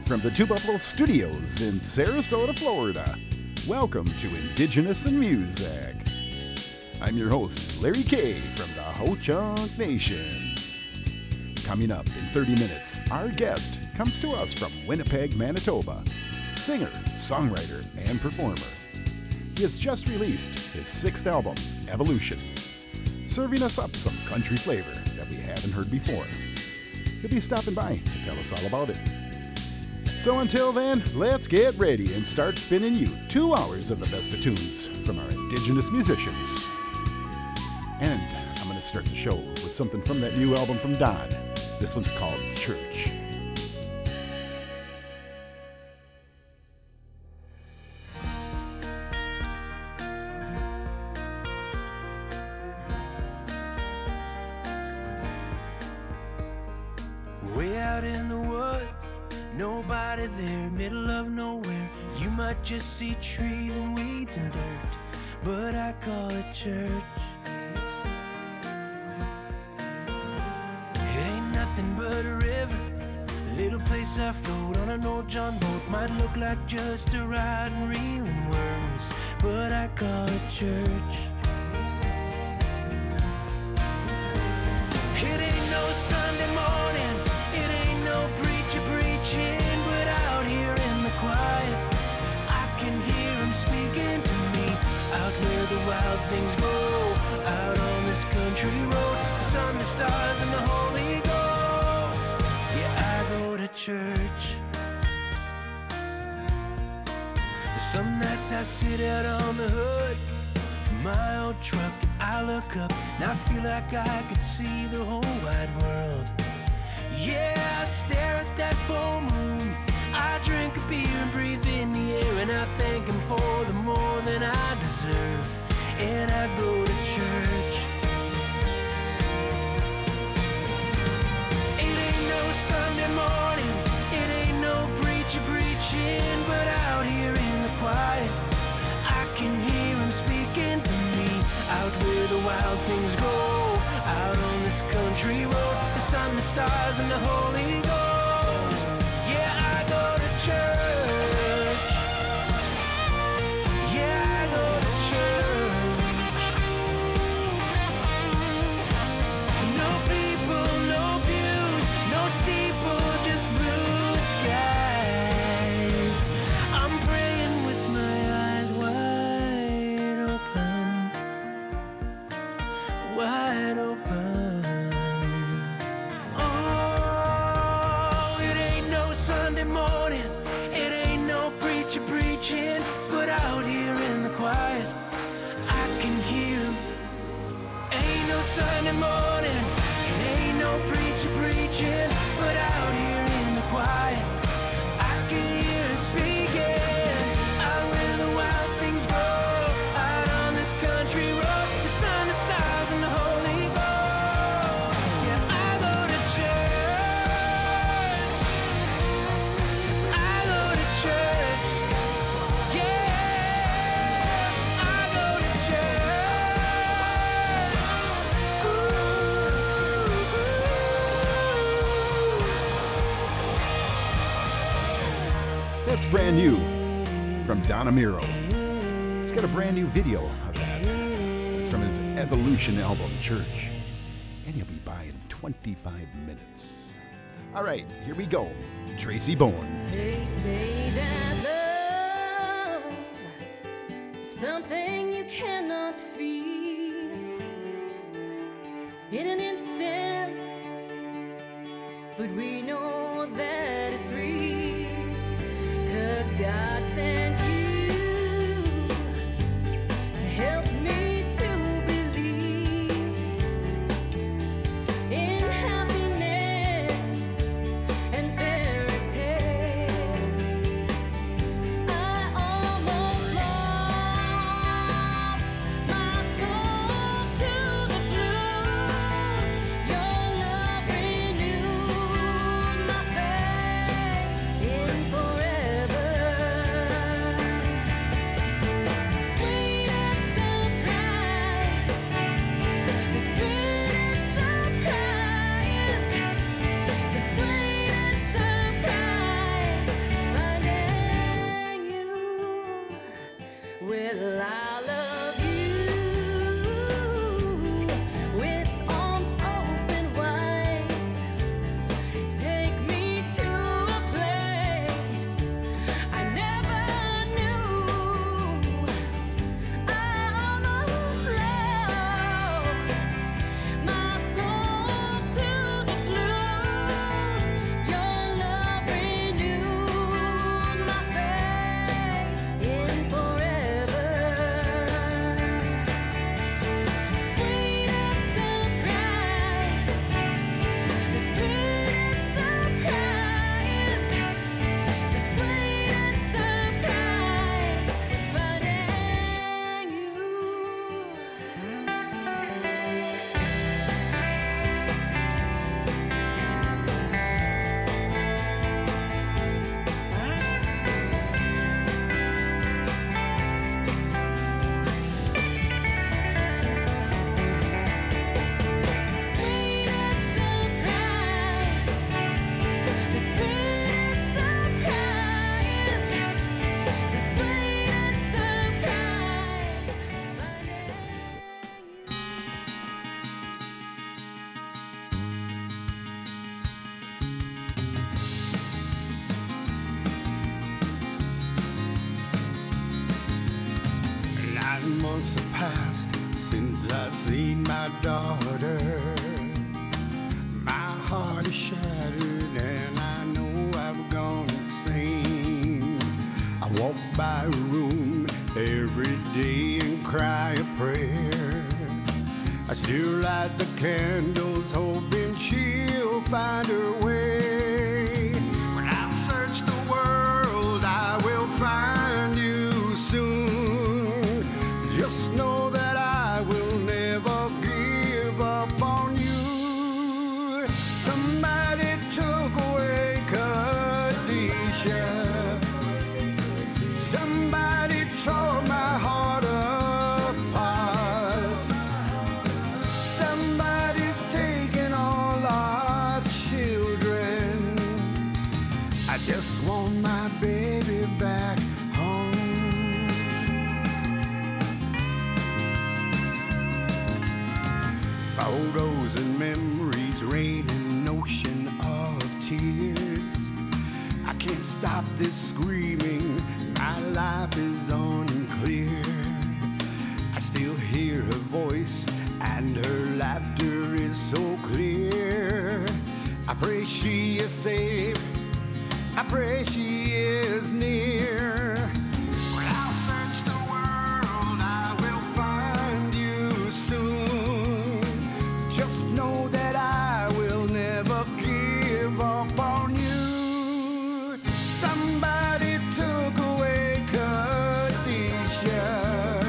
from the Two Buffalo Studios in Sarasota, Florida. Welcome to Indigenous in Music. I'm your host, Larry K. from the Ho-Chunk Nation. Coming up in 30 minutes, our guest comes to us from Winnipeg, Manitoba. Singer, songwriter, and performer. He has just released his 6th album, Evolution, serving us up some country flavor that we haven't heard before. He'll be stopping by to tell us all about it. So until then, let's get ready and start spinning you 2 hours of the best of tunes from our Indigenous musicians. And I'm going to start the show with something from that new album from Don. This one's called Church. Way out in the woods, nobody there, middle of nowhere. You might just see trees and weeds and dirt, but I call it church. It ain't nothing but a river, a little place I float on an old John boat. Might look like just a ride and reeling worms, but I call it church. It ain't no Sunday morning, it ain't no preacher preaching, but out here in the quiet, I can hear him speaking to me. Out where the wild things go, out on this country road, the sun, the stars, and the Holy Ghost. Yeah, I go to church. Some nights I sit out on the hood of my old truck, I look up and I feel like I could see the whole wide world. Yeah, I stare at that full moon, I drink a beer and breathe in the air, and I thank him for the more than I deserve, and I go to church. It ain't no Sunday morning, it ain't no preacher preaching, but out here in the quiet, I can hear him speaking to me. Out where the wild things go, out on this country road, the sun, the stars, and the Holy Ghost. Yeah, I go to church. Yeah, I go to church. No people, no pews, no steeple, just blue skies. I'm praying with my eyes wide open, wide open. Oh, it ain't no Sunday morning, it ain't no preacher preaching, but out here in the quiet, I can hear him. Ain't no Sunday morning, it ain't no preacher preaching, but out here in the quiet, I can hear him speaking. Out where the wild things grow, out on this country road, the sun, the stars, and the Holy Ghost. Yeah, I go to church. I go to church. Yeah, I go to church. That's brand new from Don Amiro. He's got a brand new video of that. It's from his Evolution album, Church. And he'll be by in 25 minutes. All right, here we go. Tracy Bowen. They say that love is something you cannot feel in an instant, but we know that it's real, 'cause God sent you to help me to believe in happiness and fairy tales. I almost lost Well, I love you with arms open wide. Take me to a place I never knew. I almost lost my soul to the blues. Your love renewed my faith in forever. Sweetest surprise, the sweetest surprise, the sweetest surprise is finding you. Sweetest surprise, the sweetest surprise, the sweetest surprise, finding you. Nine months have passed since I've seen my daughter. My heart is shattered and I know I've gone insane. I walk by her room every day and cry a prayer. I still light the candles hoping she'll find her way. When I've searched the world, I will find you soon. Just know that I will never give up on you. Somebody took away Khadijah. Somebody tore my heart apart. Somebody's taken all our children. I just want my baby back home. Photos and memories rain an ocean of tears. I can't stop this screaming, my life is unclear. I still hear her voice and her laughter is so clear. I pray she is safe, I pray she is near. When I'll search the world, I will find you soon. Just know that I will never give up on you. Somebody took away Khadijah.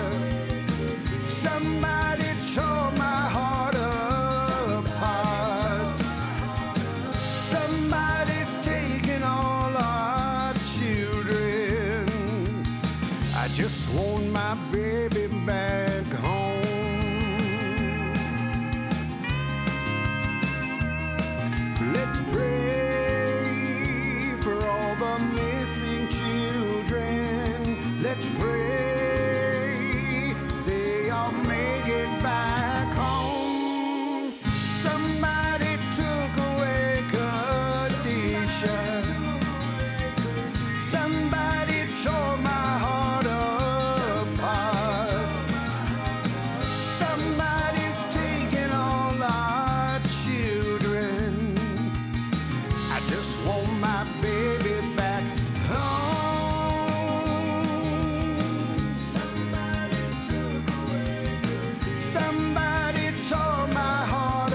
Somebody tore my heart apart. Somebody's taken all our children. I just want my baby back home. Let's pray for all the missing children. Let's pray they all make it back home. Somebody took away Khadijah. Somebody tore my heart apart. Somebody's taken all our children. I just want my baby back home. Somebody took away. Somebody tore my heart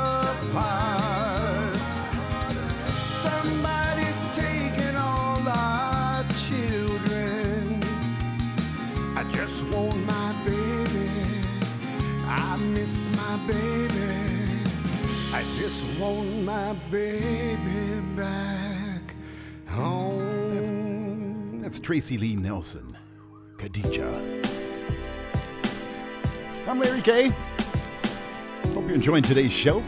apart. Somebody's taken all our children. I just want my baby. I miss my baby. I just want my baby back home. That's Tracy Lee Nelson, Khadijah. I'm Larry K. Hope you're enjoying today's show.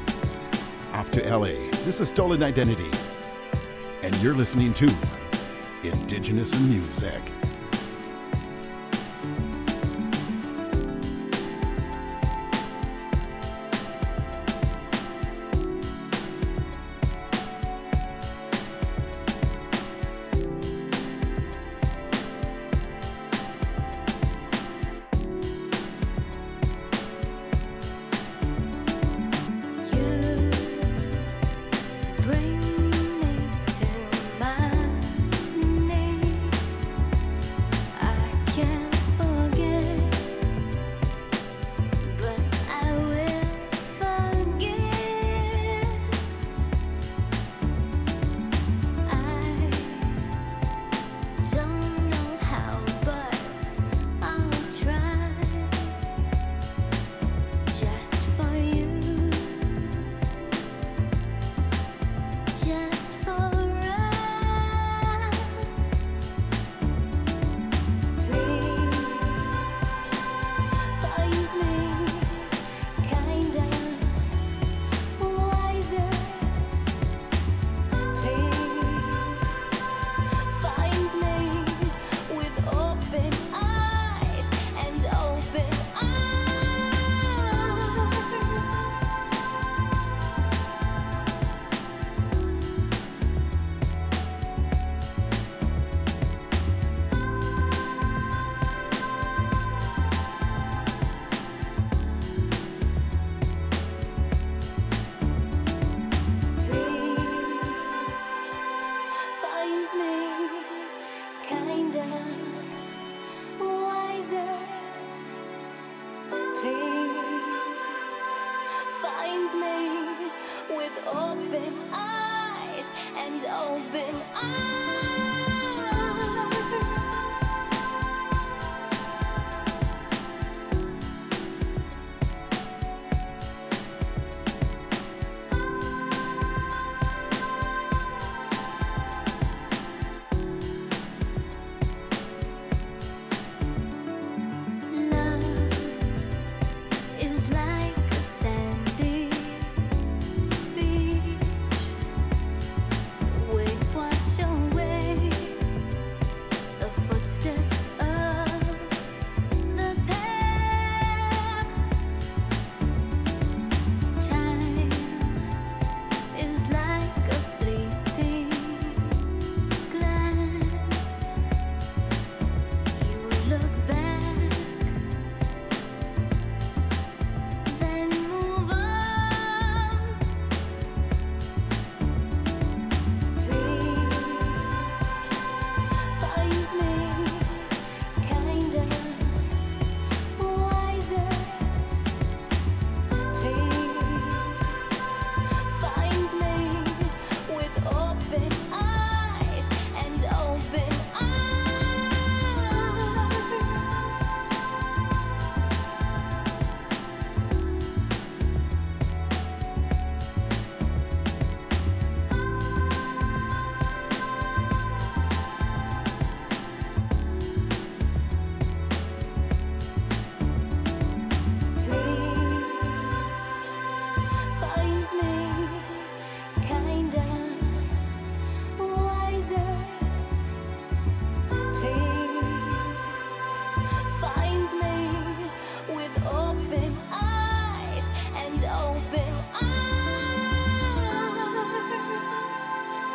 Off to LA. This is Stolen Identity. And you're listening to Indigenous in Music. Bring me to my knees. open eyes and open arms. Love is like a sandy beach. Waves wash away the footsteps of the past. Time is like a fleeting glance. You look back, then move on. Please find me kinder, wiser. Please find me with open eyes and open arms. Please find me kinder, wiser. Please find me with open eyes and open arms.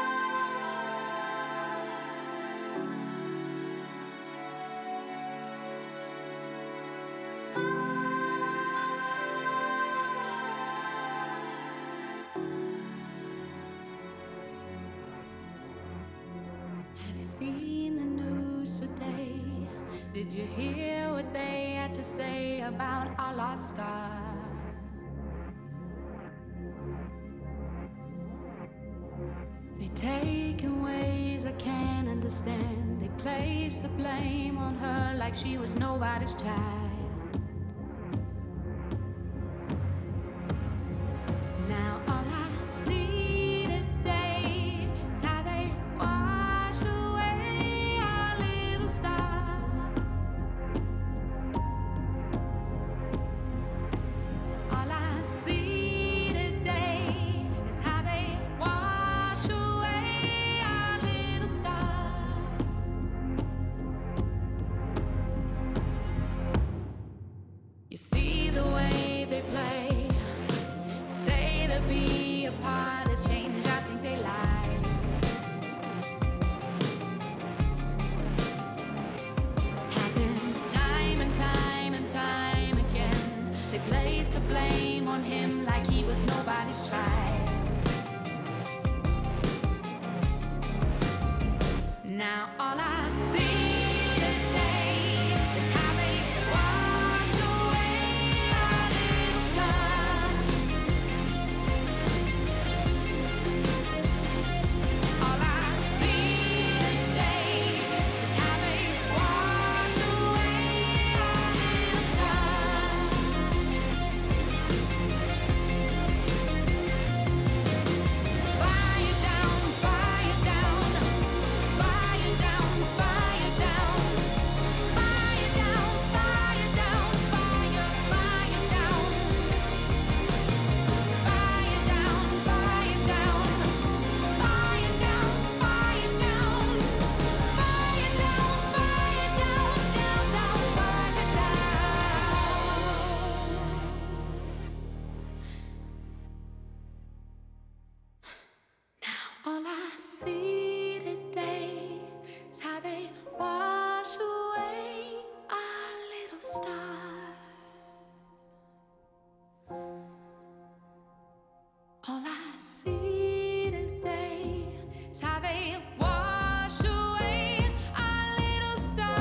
Have you seen the news today? Did you hear what they had to say about our lost star? They take in ways I can't understand. They place the blame on her like she was nobody's child. Now all I see today is how they wash away our little star. All I see today is how they wash away our little star. blame on him like he was nobody's child. Now all I see today is how they wash away our little sky. All I see today is how they wash away our little sky. Fire down, fire down. Fire down, fire down, fire down, fire down, fire, fire down, fire down, fire down, fire down, fire down, fire down, fire down, down, down, fire down. All I see today is how they wash away our little star. All I see today is how they wash away our little star.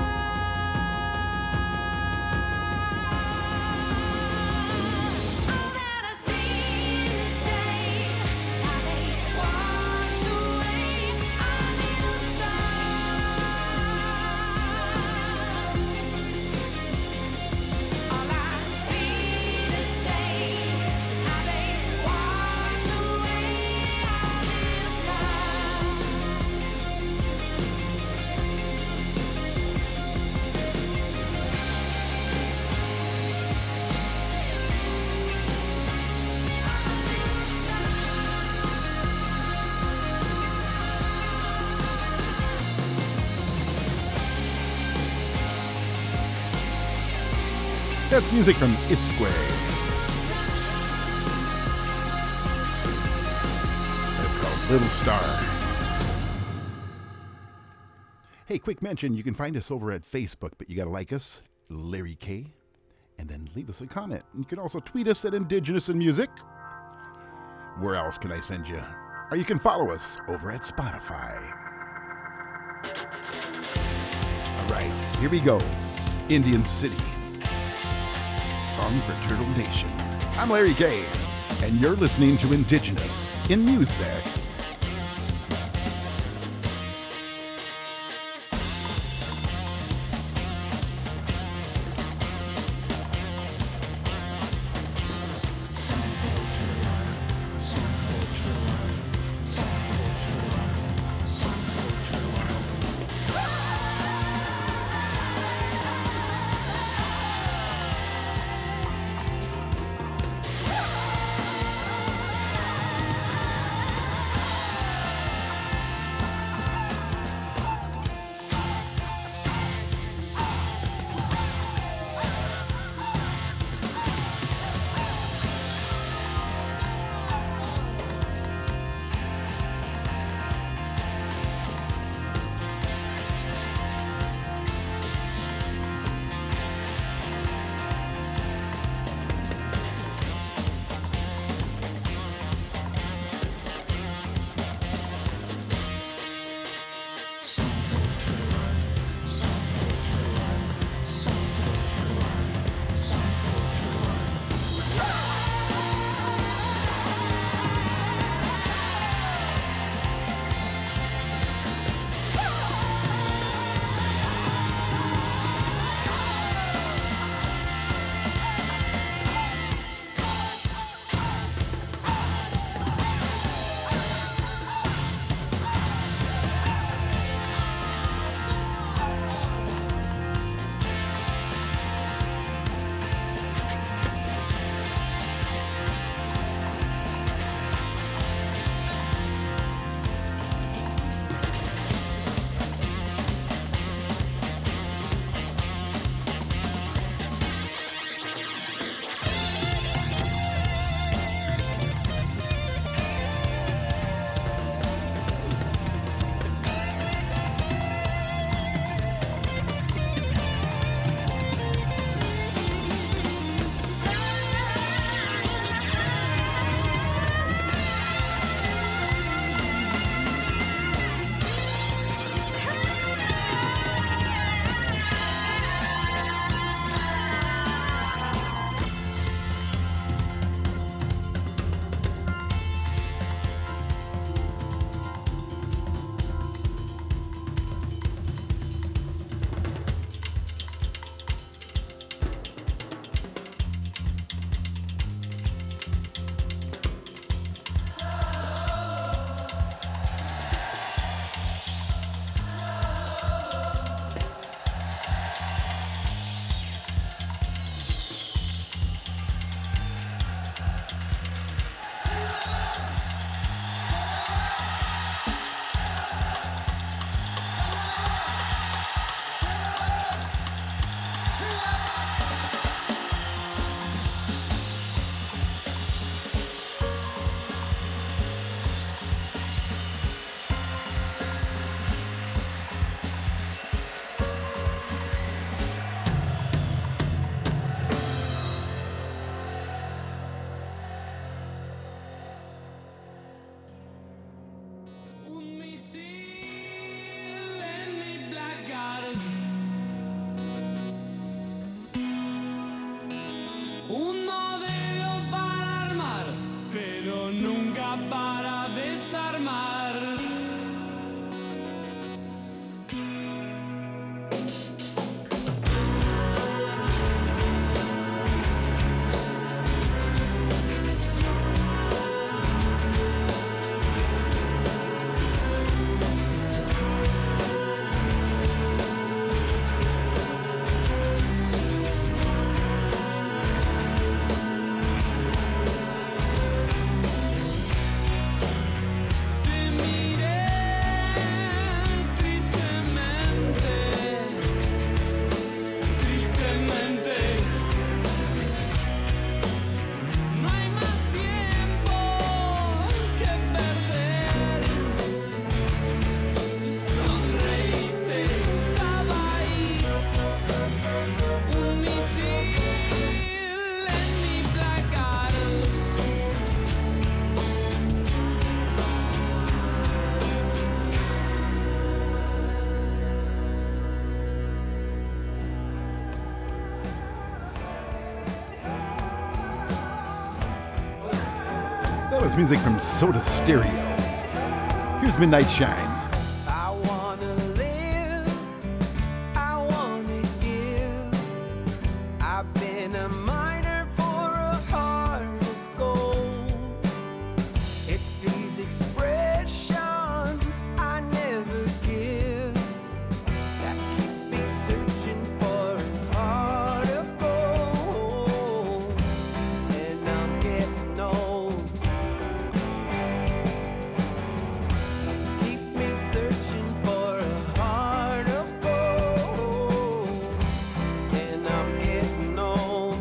All that I see today is how they wash away our little star. All I see today is how they wash away our little star. That's music from Isque. It's called Little Star. Hey, quick mention, you can find us over at Facebook, but you gotta like us, Larry K, and then leave us a comment. You can also tweet us at Indigenous in Music. Where else can I send you? Or you can follow us over at Spotify. All right, here we go. Indian City. Song for Turtle Nation. I'm Larry K, and you're listening to Indigenous in Music. was music from Soda Stereo. Here's Midnight Shine. I wanna live, I wanna give. I've been a miner for a heart of gold. It's these expressions I never give that keep me searching for a heart of gold. And I'm getting old. Keep me searching for a heart of gold. And I'm getting old.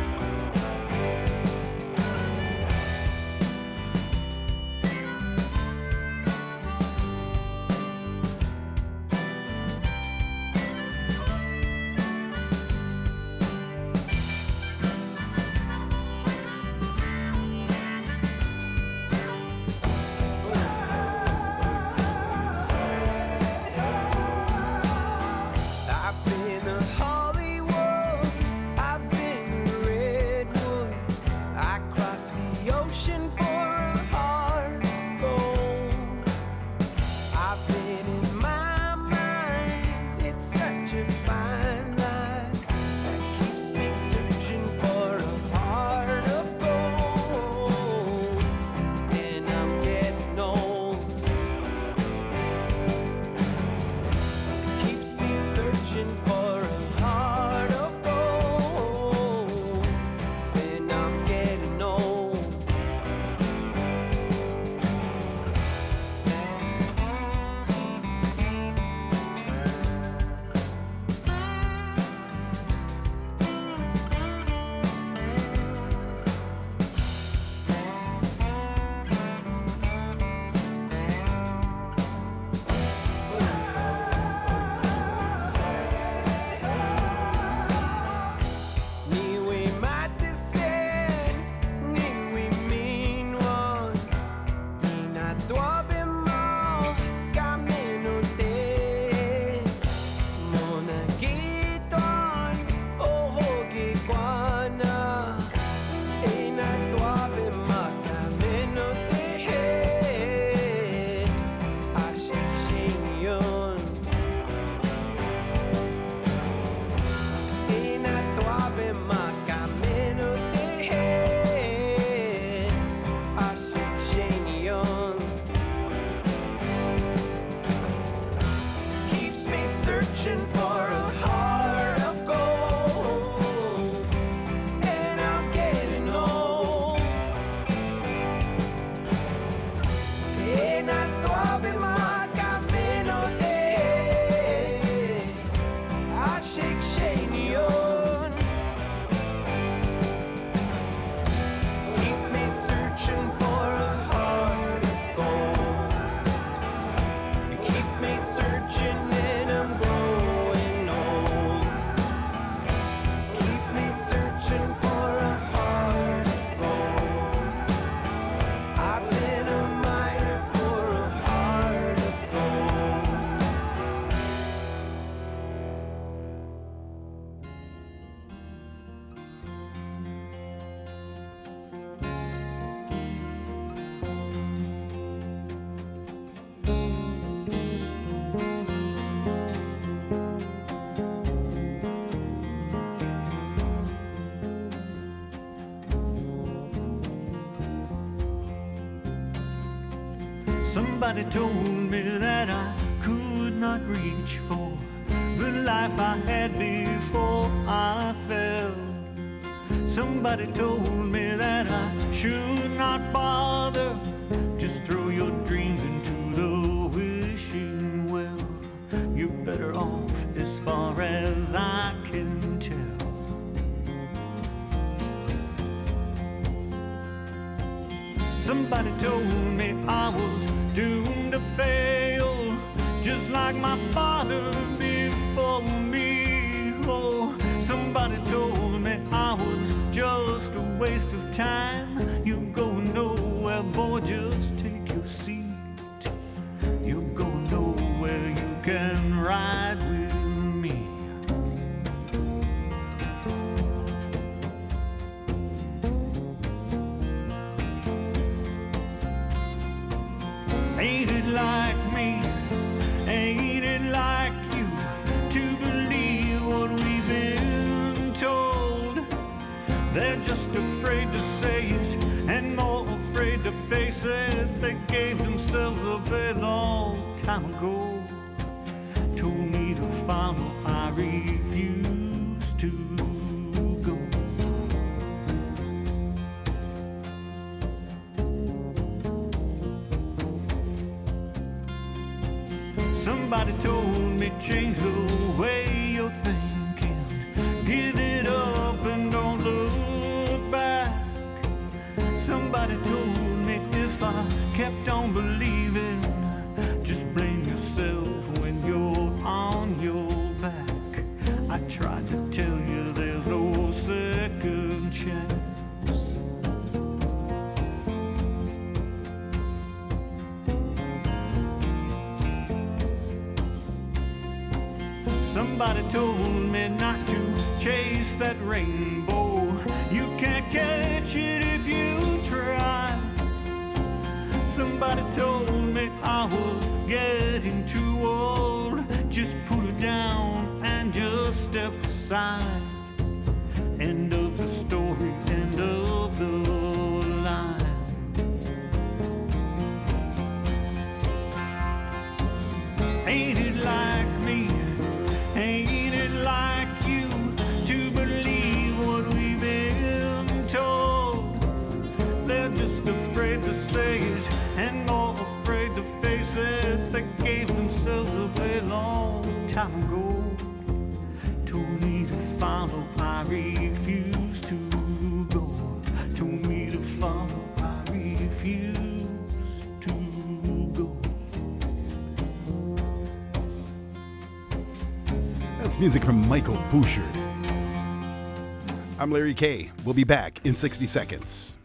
I've been a Hollywood, I've been a redwood. I crossed the ocean for a heart of gold. I've been in my mind, it's such a fine line that keeps me searching for a heart of gold. And I'm getting old. Keeps me searching for a heart of gold. And I'm getting old. Ni we matisel, ni we mean one. Ni na tuabe mo camino te. Mona giton, oho giguana. E na tuabe mo camino te. Ashik yun. E na tuabe mo camino te. Ashik yun. Keeps me searching for a heart of gold. And I'm getting old. E na tuabe mo camino te. Ashik yun. Keep me searching for a heart of gold. You keep me searching and I'm growing old. Keep me searching for a heart of gold. I've been a miner for a heart of gold. Somebody told me that I could not reach for the life I had before I fell. Somebody told me that I should not bother. Just throw your dreams into the wishing well. You're better off as far as I can tell. Somebody told me I was doomed to fail, just like my father before me. Oh, somebody told me I was just a waste of time. You go nowhere, boy, just take your seat. You go nowhere, you can ride with me. just afraid to say it and more afraid to face it. They gave themselves a very long time ago. Told me to follow, I refuse to go. Somebody told me change the way you're thinking. Give it up and don't look back. Somebody told me if I kept on believing, just blame yourself when you're on your back. I tried to tell you there's no second chance. Somebody told me not to chase that rainbow. You can't catch it if you try. Somebody told me I was getting too old. Just put it down and just step aside. End of the story, end of the line. Ain't it like me? Ain't it like you to believe what we've been told? They're just afraid to say it and more afraid to face it. They gave themselves a very long time ago. Told me to follow, I refuse to go. Told me to follow, I refuse to go. That's music from Michael Bouchard. I'm Larry K. We'll be back in 60 seconds.